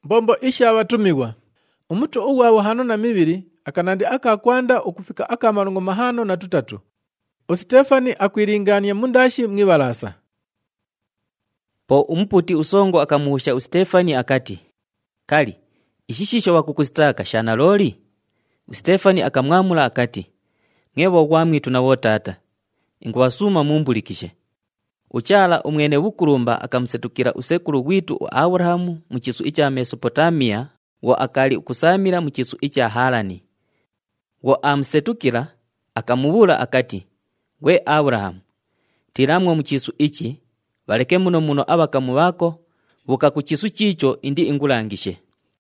Mbombo isha abatumigwa. Umuto uwawo 52 akanandi akakwanda okufika akamalongo 53. Stefani akwiringania mundashi mwibalasa. Po umuputi usongo akamuhusha Stefani akati, "Kali, ishishisho wakukustaka shana loli?" Stefani akamwamula akati, "Ngebo gwamwitu nawo tata, ingwasuma mumbulikishe." Uchala umwene bukurumba akamsetukira usekulu gwitu Abrahamu muchisu icha Mesopotamia wo akali ukusamira muchisu icha Harani. Wo amsetukira akamubula akati, "We Abrahamu, tiramwo muchisu ichi, baleke muno abakamu bako buka kuchisu chicho indi ingulangishe."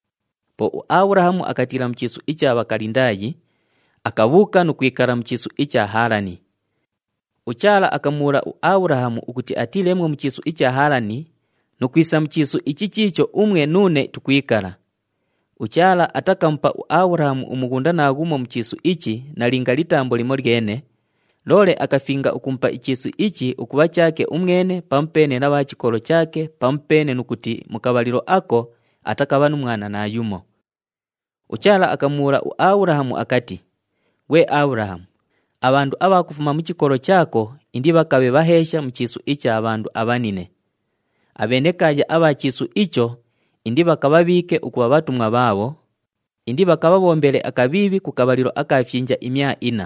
Po Abrahamu akatira muchisu icha abakalindaji, akabuka nukwikara muchisu icha Harani. Uchala akamura Abrahamu ukuti atilemwe muchisu icha Harani nukwisa muchisu ichi chicho umwe nune tukwikara. Uchala atakampa Abrahamu umugunda nagumo muchisu ichi nalinga litambo limorgene, lole akafinga ukumpa ichisu ichi ukuba chake umwene pampene na bachikolo chake pampene nukuti mukabaliro ako atakabanu mwana na yumo. Uchala akamura Abrahamu akati, "We Abrahamu, abandu abakufuma muchikolo chako indi bakabe bahesha muchisu icha abandu abanine. Abenekaje abachisu icho indi bakababike ukuba batumwa babo, indi bakababombele akabibi kukabaliro akafyinja imya 4.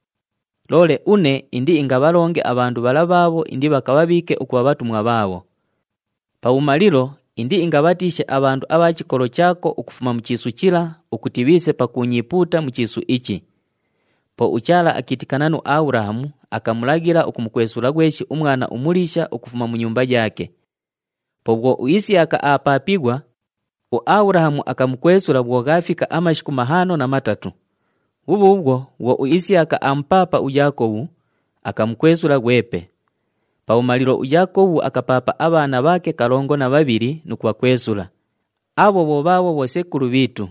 Lole une indi ingabalonge abandu balababo indi bakababike ukuba batumwa babo. Paumaliro indi ingabatishe abandu abachikolo chako ukufuma muchisu chila ukutibise pakunyiputa muchisu ichi." Po uchala akitikananu Abrahamu akamulagira ukumukwesula gweshi umwana umulisha ukufuma mu nyumba yake. Po bwo Isiyaka apapigwa, Abrahamu akamukwesula bwo gafika amashiku 53. Ubwo wo Isiyaka ampapa Yakobu akamukwesula gwepe. Paumaliro Yakobu akapapa abana bake 72 nukwakwesula. Abo bobawo bosekulu bitu.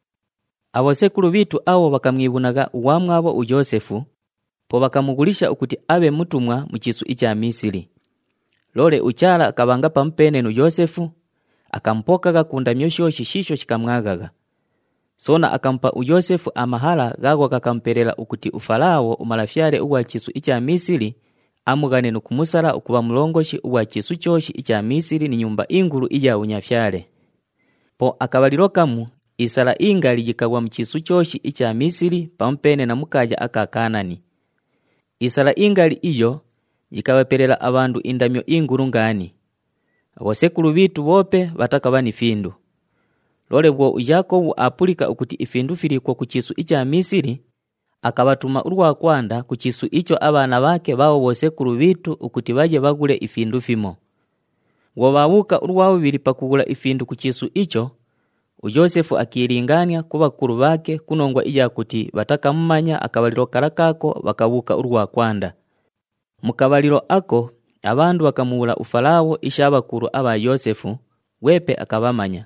Abasekulu bitu abo bakamwibunaga uwamwabo Yosefu, po bakamugulisha ukuti abe mutumwa muchisu icha Misiri. Lole uchala akabanga pampene nu Yosefu, akampokaga kunda myoshoshi shisho shikamwagaga. Sona akampa Yosefu amahala gago kakamperela ukuti ufalao umalafyale uwa chisu icha Misiri amugane nukumusala ukuba mulongoshi uwa chisu choshi icha Misiri ni nyumba inguru ija unyafyale. Po akabalirokamu isala ingali jikagwa muchisu choshi icha Misiri pampene na mukaja aka Kanani. Isala ingali iyo jikabaperela abandu indamyo inguru ngani. Abasekulu bitu bope batakabani findu. Lole bwo Yakobu apulika ukuti ifindu filiko kuchisu icha Misiri, akabatuma urwa kwanda kuchisu icho abana bake bawo bosekulu bitu ukuti baje bagule ifindu fimo. Wo babuka urwa bibiri pakugula ifindu kuchisu icho, Yosefu akilingania kuba kuru bake kunongwa ija kuti batakamumanya akabaliro karakako bakabuka urwa kwanda. Mukabaliro ako abandu bakamula ufalao ishabakuru aba Yosefu wepe akabamanya.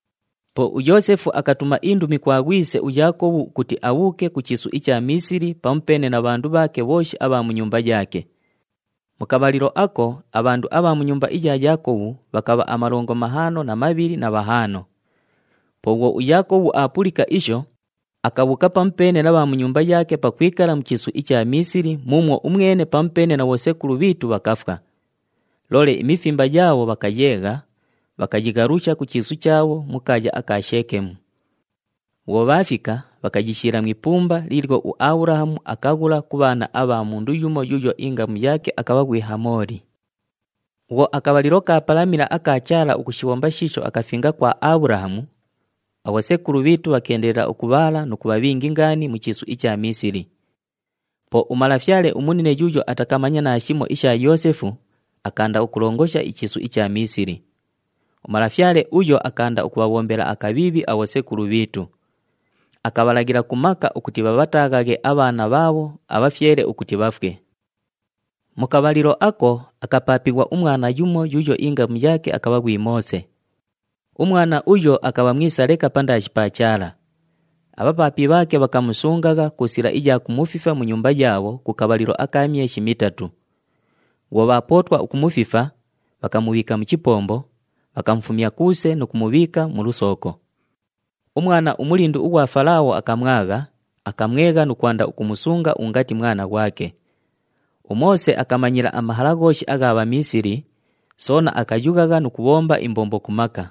Po Yosefu akatuma indumi kwagwise Yakobu kuti abuke kuchisu icha Misiri pampene na bandu bake boshi aba mu nyumba yake. Mukabaliro ako abandu aba mu nyumba ija Yakobu bakaba amarongo 52. Po Yakobu apulika isho akabuka pampene na ba mu nyumba yake pakwikala muchisu icha Misiri mumwo umwene pampene na wosekulu bitu bakafka. Lole imifimba yawo bakayega bakajigarusha kuchisu chawo mukaja aka Shekemu. Wo bafika bakajishira mwipumba lirgo Abrahamu akagula kubana aba mundu yumo yuyo ingamu yake akabagwi Hamori. Wo akabaliroka apalamira akachala ukushiwomba shisho akafinga kwa Abrahamu. Abasekulu bitu bakendera ukubala nukubabinga ingani muchisu icha Misiri. Po umalafyale umunine yuyo atakamanya na ashimo isha Yosefu akanda ukulongosha ichisu icha Misiri. Umalafyale uyo akanda ukubabombera akabibi abasekulu bitu. Akabalagira kumaka ukuti babatagage abana babo abafyere ukuti bafwe. Mukabaliro ako akapapigwa umwana yumo yuyo ingamu yake akabagwi Mose. Umwana uyo akabamwisaleka pandashi pachala. Abapapi bake bakamusungaga kusira ija kumufifa mu nyumba yawo kukabaliro akamyeshi 3. Wo bapotwa ukumufifa bakamubika mu chipombo bakamfumya kuse nokumubika mu lusoko. Umwana umulindu uwa Farao akamwaga, akamwega nukwanda ukumusunga ungati mwana wake. Umose akamanyira amahalagoshi agaba Misiri, sona akayugaga nukubomba imbombo kumaka.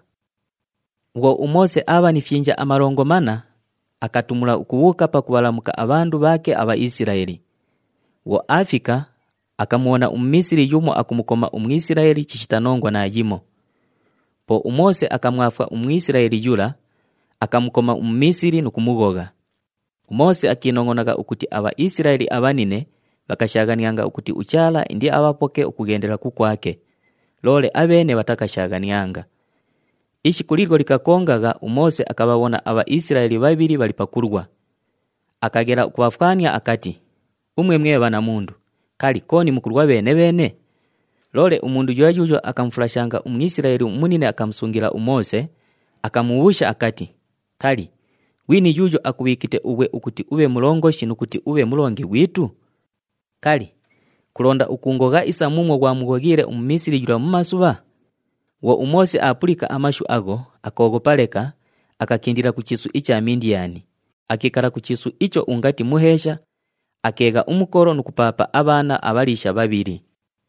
Uwo Umose aba nifyinja amarongomana, akatumula ukuwuka pa kuwalamuka abandu bake aba Isiraeli. Wo afika, akamuona Umisiri yumo akumukoma Umwisiraeli chishitanongwa na yimo. Po Umose akamwafwa Umwisiraeli yula, akamukoma Umisiri nukumugoga. Umose akinongonaga ukuti aba Isiraeli abanine, bakashaganianga ukuti uchala indi abapoke ukugendera kukwake. Lole abene batakashaganianga. Ishi kulirgo likakongaga Umose akababona aba Isiraeli babiri balipakurwa. Akagera kuwafukania akati, umwe mwe na mundu, kali koni mukurwa bene. Lole umundu yuajujo akamfulashanga Umwisiraeli umunine akamsungira Umose, akamuwusha akati, kali, wini yujo akubikite uwe ukuti ube mulongoshi nukuti ube mulongi witu? Kali, kulonda ukungoga isa mumwe gwa mugogire Umisiri yula mumasuba? Wo Umose apulika amashu ago, akogopaleka, akakindira kuchisu icha Midiani. Akikara kuchisu icho ungati muhesha, akega umukoro nukupapa abana abalisha babiri.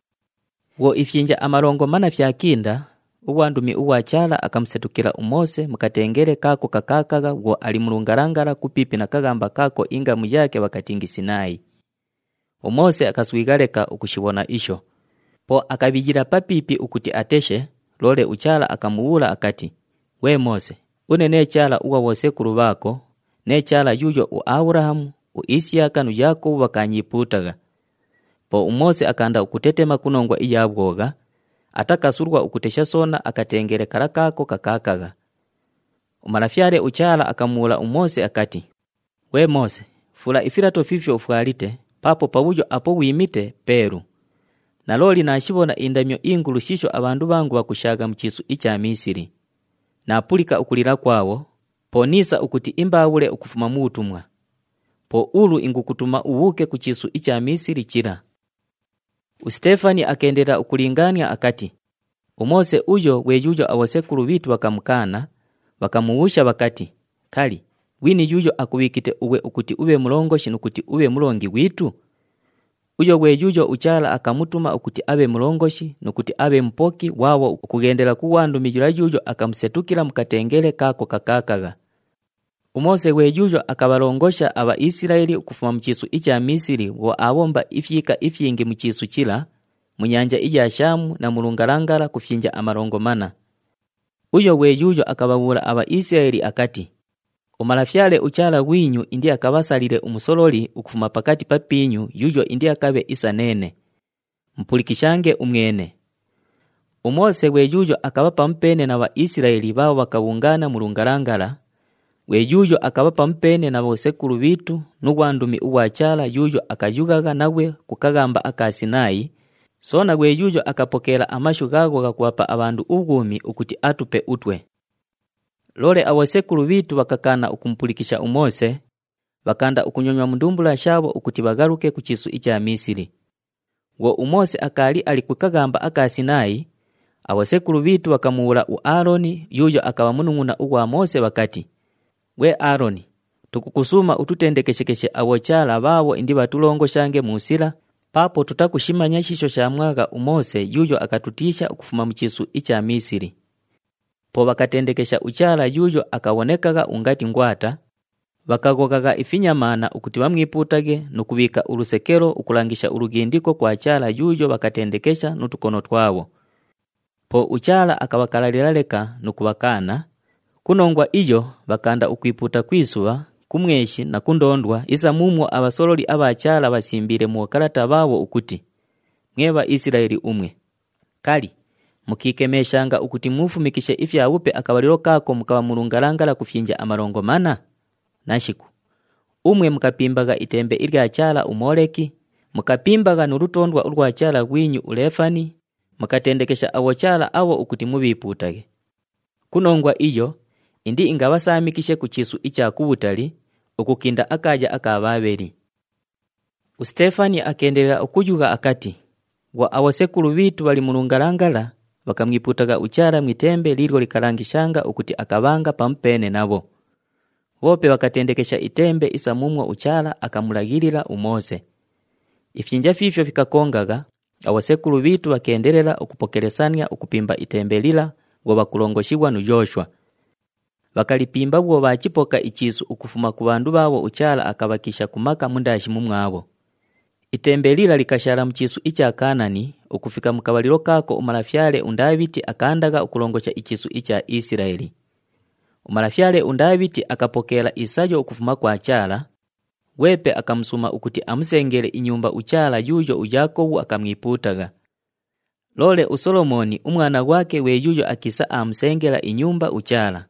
Wo ifyinja amarongomana fyakinda, uwandumi uwachala akamsetukira Umose mukatengere kako kakakaga wo alimurungarangara kupipi na kagamba kako ingamu yake wakatingi Sinai. Umose akaswigaleka ukushibona isho. Po akabijira papipi ukuti ateshe, lole uchala akamuwula akati, we Mose, une chala uwa wosekuru bako, chala yuyo u Abrahamu, u Isiaka nu Yakobu bakanyiputaga. Po Umose akanda ukutetema kunongwa iyabwoga, atakasurwa ukutesha sona akatengere karakako kakakaga. Umarafyare uchala akamuwula Umose akati, we Mose, fula ifirato fifyo ufwalite, papo pawujo apo wimite peru. Naloli nashibona indamyo ingulu shisho abandu bangu bakushaga mchisu icha Misiri. Napulika ukulira kwawo, ponisa ukuti imbawule ukufuma mutumwa. Po ulu ingukutuma uwuke kuchisu icha Misiri chira. Stefani akendera ukulingania akati, Umose uyo weyujo awasekuru bitu bakamukana, bakamuwusha bakati, kali, wini yuyo akubikite uwe ukuti ube mulongoshi nukuti ube mulongi witu? Uyo weyujo uchala akamutuma ukuti abe mulongoshi nukuti abe mpoki wawo ukugendera kuwandu mijura yujo akamusetukira mukatengele kako kakakaga. Umose weyujo akabalongosha aba Isiraeli ukufuma mchisu icha Misiri wo abomba ifyika ifyingi mchisu chila, munyanja ija Shamu na mulungarangara kufyinja amarongomana. Uyo weyujo akabawula aba Isiraeli akati, umarafyale uchala winyu indi akabasalire umusololi ukufuma pakati papinyu yujo indi akabe isa nene. Mpulikishange umwene. Umose weyujo akabapa mpene na wa Isiraeli bao wakabungana mulungarangara. Weyujo akabapa mpene na wasekuru bitu nugwandumi uwachala yujo akayugaga nawe kukagamba akasinai. Sona weyujo akapokela amashu gago gakuwapa abandu ugumi ukuti atupe utwe. Lole awasekuru bitu bakakana ukumpulikisha Umose, bakanda ukunyonywa mundumbula shabo ukuti bagaruke kuchisu icha Misiri. Wo Umose akali alikukagamba akasinai, awasekuru bitu bakamuwula u Aroni yujo akabamununguna uwa Mose bakati, we Aroni, tukukusuma ututendekeshekeshe awochala bawo indi batulongoshange musila, papo tutakushimanya shisho shamwaga Umose yujo akatutisha ukufuma mchisu icha Misiri. Po bakatendekesha uchala yujo akawonekaga ungati ngwata, bakagogaga ifinyamana ukuti bamwiputage nukubika urusekero ukulangisha urugindiko kwa chala yujo bakatendekesha nutukono twawo. Po uchala akabakalaliraleka nukubakana, kunongwa iyo bakanda ukwiputa kwisuwa, kumweshi na kundondwa isa mumwo abasololi abachala basimbire mu karata bawo ukuti, mweba Isiraeli umwe. Kali, mukikemeshanga ukuti mufumikishe ifya upe akabaliro kako mukaba mulungarangala kufyinja amarongomana? Nashiku. Umwe mukapimbaga itembe irya chala Umoleki, mukapimbaga nurutondwa urwa chala gwinyu Ulefani, mukatendekesha awochala awo ukuti mubiputage. Kunongwa iyo, indi ingabasamikishe kuchisu icha kubutali, ukukinda akaja akababeri. Stefani akendelera okujuga akati, wa awasekuru bitu bali mulungarangala, bakamwiputaga uchala mwitembe lilyo likalangishanga ukuti akabanga pampene nabo. Wope bakatendekesha itembe isa mumwo uchala akamulagilila umose. Ifyinja fifyo fikakongaga, awasekulu bitu bakendelela okupokelesania okupimba itembe lila ngo bakulongoshibwa nu Joshua. Bakalipimba bwo bachipoka ichisu ukufuma ku bandu bawo uchala akabakisha kumaka mundashi mumwabo. Itembe lila likashala mchisu icha Kanani ukufika mukabaliro kako umalafyale undabiti akandaga ukulongosha ichisu icha Israeli. Umalafyale undabiti akapokela isajo ukufuma kwa achala, wepe akamsuma ukuti amusengele inyumba uchala yujo uJakobu akamwiputaga. Lole uSolomoni umwana wake we yujo akisa amusengela inyumba uchala.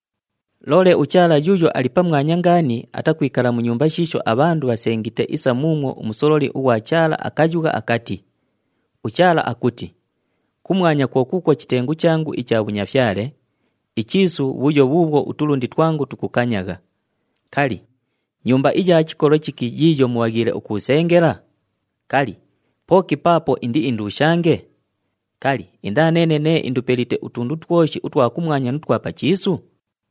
Lole uchala yujo alipamwanya ngani atakwikala mu nyumba shisho abandu basengite isa mumwo umusololi uwachala akajuga akati. Uchala akuti, kumwanya kwa kuko chitengu changu icha bunyafyale, ichisu bujo bubwo utulundi twangu tukukanyaga. Kali, nyumba ija chikolo chikijijo muwagile ukusengela? Kali, poki papo indi indushange? Kali, indanene indupelite utundu twoshi utwa kumwanya nutwa pachisu?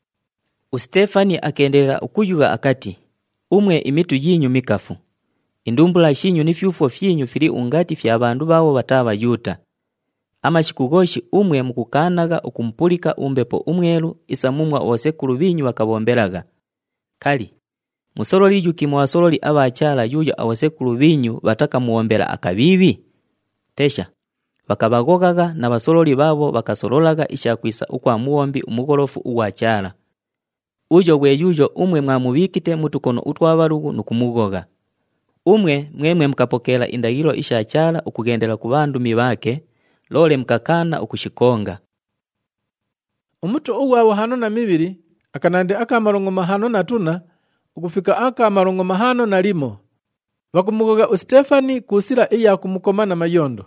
Ustefani akendelera ukuyuga akati, umwe imitu yinyu mikafu. Indumbula shinyu nifyufo fyinyu fili ungati fya bandu bawo bataba Yuta. Amashikugoshi umwe mukukanaga ukumpulika umbepo umwelu isa mumwa osekulu binyu bakabombelaga. Kali, musololi yuki mwasololi abachala yuyo awasekulu binyu bataka muombela akabibi? Tesha, bakabagogaga na basololi babo bakasololaga ishakwisa ukwa muombi umugolofu uwachala. Ujo bwe yujo umwe mwamubikite mutukono utwabarugu nukumugoga. Umwe mwemwe mkapokela indagiro ishachala ukugendela ku bandu mibake, lole mkakana ukushikonga. Umuto uwawo hano na mibiri, akanande akamarongo mahano na tuna, ukufika akamarongo mahano na limo. Wakumugoga Ustefani kusila iya kumukoma na mayondo.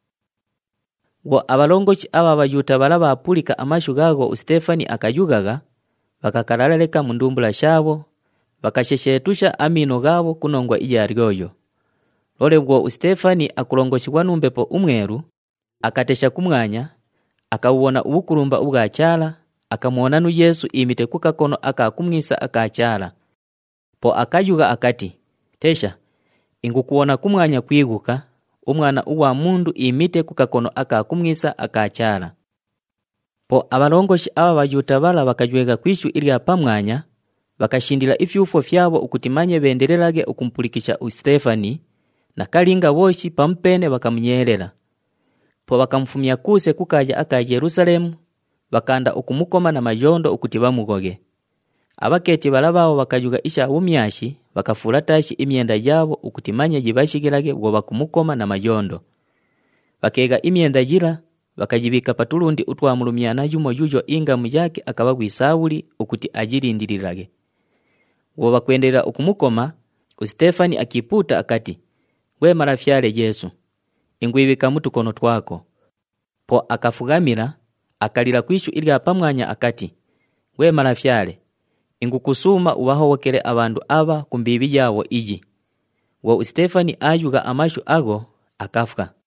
Wo abalongochi aba bayuta balaba apulika amashu gago Ustefani akayugaga, bakakalaleka mundumbula shabo, bakasheshetusha amino gabo kunongwa iya ryoyo. Lole bwo Ustefani akulongoshibwa numbepo umweru, akatesha kumwanya, akawona ubukurumba ubwachala, akamuona nu Yesu imite kukakono akakumwisa akachala. Po akayuga akati, tesha, ingukuona kumwanya kwiguka, umwana uwa mundu imite kukakono akakumwisa akachala. Po abalongoshi aba bayuta bala bakajwega kwishu ili pamwanya, bakashindila ifyufo fyabo ukutimanye bendelelage ukumpulikisha Ustefani, na kalinga woshi pampene bakamunyelela. Po bakamfumya kuse kukaja aka Yerusalemu, bakanda ukumukoma na majondo ukutiba mugoge. Abaketi balabao bakajuga isha umyashi, bakafulatashi imyenda yabo ukutimanye jibashigilage bwo bakumukoma na majondo. Bakega imyenda jila, bakajibika patulundi utwamulumyana yumo yujo ingamu yake akabagwi Sauli ukuti ajirindirirage. Wo bakwendelera ukumukoma, Ustefani akiputa akati, we marafyale Yesu, ingwibika mutukono twako. Po akafugamira, akalira kwishu ili pamwanya akati, we marafyale, ingukusuma ubahowokele abandu aba kumbibi yawo iji. Wo Ustefani ayuga amashu ago, akafuka.